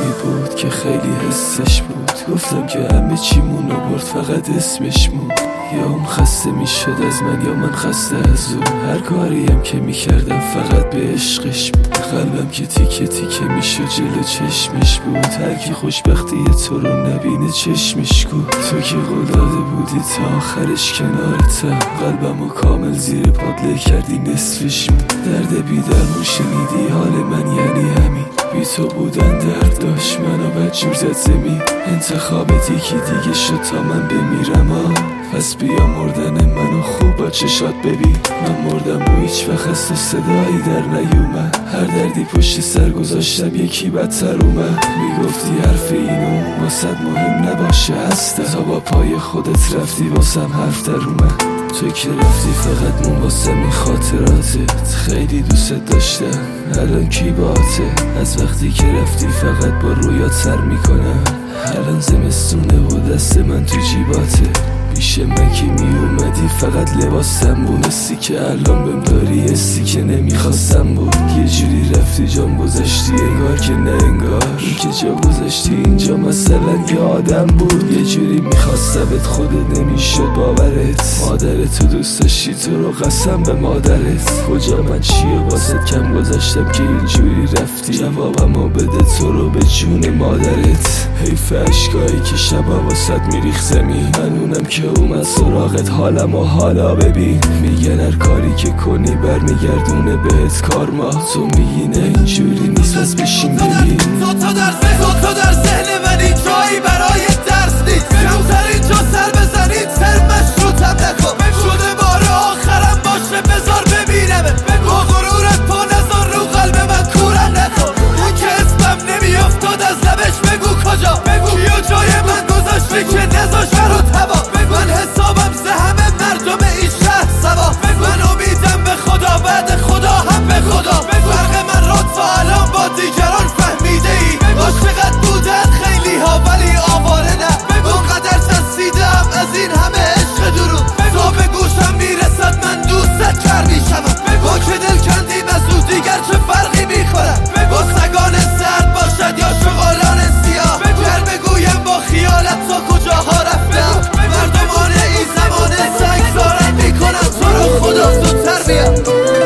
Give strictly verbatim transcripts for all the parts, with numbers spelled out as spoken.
جوونی بود که خیلی حسش بود. گفتم که همه چیمونو برد فقط اسمش مون. یا اون خسته میشد از من یا من خسته از اون. هر کاریم که میکردم فقط به عشقش بود. قلبم که تیکه تیکه میشد جلو چشمش بود. هر کی خوشبختی تو رو نبینه چشمش گود. تو که قول داده بودی تا آخرش کنارتم. قلبمو کامل زیر پادله کردی نصفش بود. درد بیدرمون شنیدی حال من یعنی همین. بی تو بودن درد داشت منو بدجور زد زمین. انتخابت یکی دیگه شد تا من بمیرم آه. پس بیا مردن منو خوب با چشات ببین. من مردم و هیچ وقت از تو صدایی در نیومد. هر دردی پشت سر گذاشتم یکی بدتر اومد. میگفتی حرف اینو واسد مهم نباشه هستم. تا با پای خودت رفتی واسم حرف در اومد. تو که رفتی فقط مون واسه می خاطراتت. خیلی دوست داشتم الان کی باته. از وقتی که رفتی فقط با رویات سر میکنم. الان زمستونه و دست من تو جیباته. پیش من که می اومدی فقط لباسم بونستی که الان بهم داری حسی که نمیخواستم بود. یه جوری رفتی جام گذاشتی انگار که نه انگار. این که جا گذاشتی اینجا مثلا یه آدم بود. یه جوری میخواستمت خودت نمیشد باورت. مادرت تو دوست داشتی تو رو قسم به مادرت. کجا من چیه واسه کم گذاشتم که اینجوری رفتی. جوابمو بده تو رو به جون مادرت. حیف اشکایی که شبا واسط میریخ زمین. من اونم که اومد سراغت حالم و حالا ببین. میگن هر کاری که کنی برمیگردونه بهت کارما. تو میگی نه اینجوری نیست پس بشین ببین. تو تا در ذهن تو تا در ذهن منی جایی برای درس نیست. کمتر اینجا سر بزنید ترمش رو تم نکن. شده بار آخرم باشه بذار ببینمت. با غرورت پا نذار رو قلب من کورم نکن. اون که اسمم نمیافتاد از لبش بگو کجا. کیا جای من گذاشتی که نذاش رو تبا. من حسابم زه همه مردم این شهر سوا. من امیدم به خدا بعد خدا هم به خدا. فرق من را تا الان با دیگران فهمیده ای. عاشقت بودن خیلی ها ولی آواره نه. اونقدر ترسیدم از این همه عشق درون. تا به گوشم میرسد من دوستت کر میشم. با که دل کندیم از او دیگر چه فرقی میکنم. با سگان سرد باشد یا شغالان سیاه. گر بگویم با خیالت تا کجاها رفتم. مردمان این زمانه سنگزارت میکنم. تو رو خدا زودتر بیا.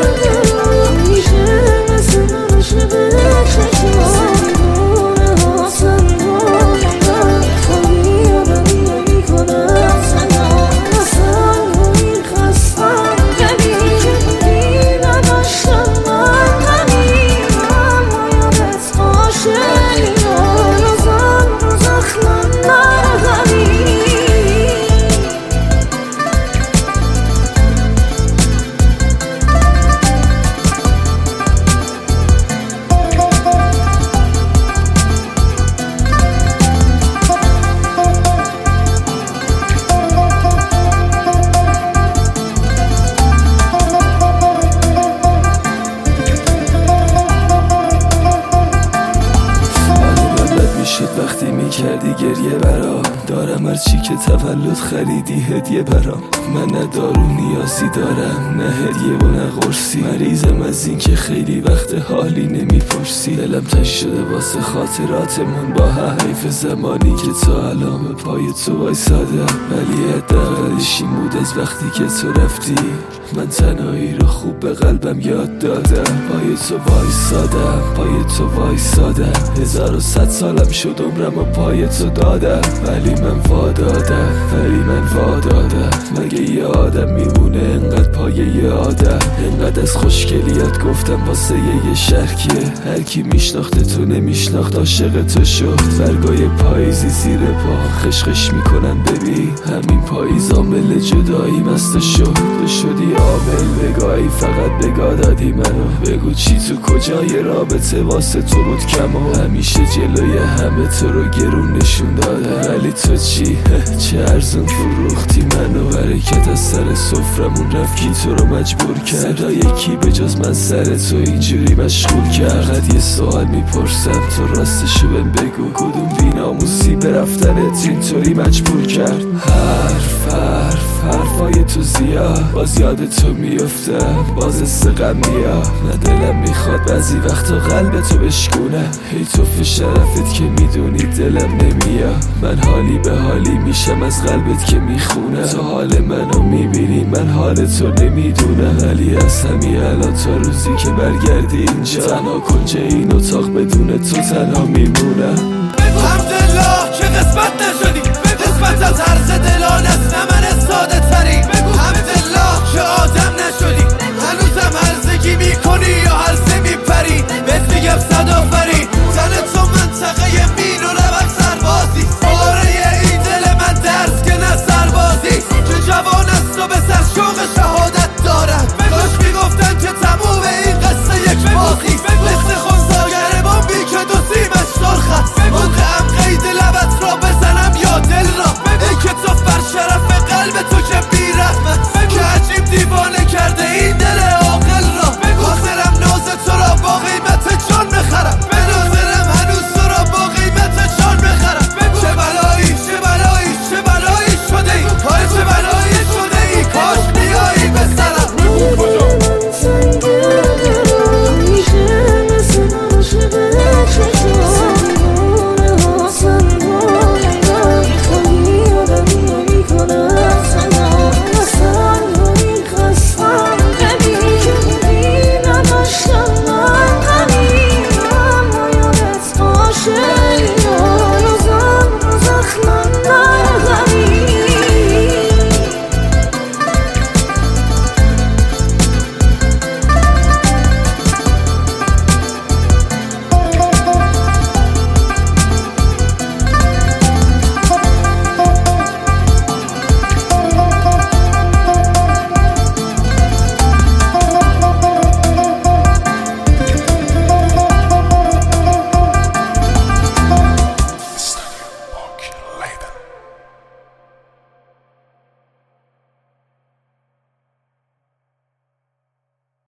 وقتی میکردی گریه برام. دارم هرچی که تولد خریدی هدیه برام. من نه دارو نیازی دارم نه هدیه و نه قرصی. مریضم از این که خیلی وقت حالی نمیپرسی. دلم تش شده واسه خاطراتمون با هم. حیف زمانی که تا الان به پای تو وایسادم. ولی حداقلش این بود از وقتی که تو رفتی من تنهایی رو خوب به قلبم یاد دادم. پای تو وایسادم پای تو وایسادم. هزار و صد سالم شد عمرم و پای تو دادم. ولی من وادادم ولی من وادادم. مگه یه آدم میمونه انقدر پای یه آدم. انقدر از خوشگلیات گفتم واسه یه شرکیه. هر کی میشناخته تو نمیشناخت عاشق تو شد. برگای پاییزی زیر پا خشخش میکنن ببین. همین پاییز عامل جدایی مست شد. تو شدی عامل بگاهی فقط بگاه دادی منو. بگو چی تو کجای رابطه واسه تو بود کم. و همیشه جلوی همه تو رو گرون نشون داده، ولی تو چی؟ چه ارزون فروختی منو. برکت از سر سفرمون رفت کی تو رو مجبور کرد؟ صدای کی به جز من سر تو اینجوری مشغول کرد؟ فقط یه سوال میپرسم تو راستشو بهم بگو، کدوم بیناموسی به رفتنت اینطوری مجبور کرد؟ حرف حرف حرفای تو زیاد، باز یاد تو میفتم، باز حس غم میاد. نه دلم میخواد بعضی وقتا قلب تو بشکونه، هی تو شرفت که میدونی دلم نمیاد. من حالی به حالی میشم از قلبت که میخونه، تو حال منو میبینی من حال تو نمیدونم. ولی از همین الان تا روزی که برگردی اینجا، تنها کنج این اتاق بدون تو تنها میمونم. حمدالله که قسمت نشدی، قسمت از هرز دلان است نه من ساده تری. حمدالله که آدم نشدی، هنوزم هرزگی میکنی یا هرزه میپری. بهت میگم صد آفرین، زن تو منطقه مین و روک سربازی. باره این دل من درس که نه سربازی، که جوان است و به سر شوق شهادت دارد. کاش میگفتن که تموم این قصه یک بازی، مثل خونساگر بمبی که دو سیمش سرخ است. موقعم قید لبت را بزنم یا دل را، ای که تو بر شرف قلب تو که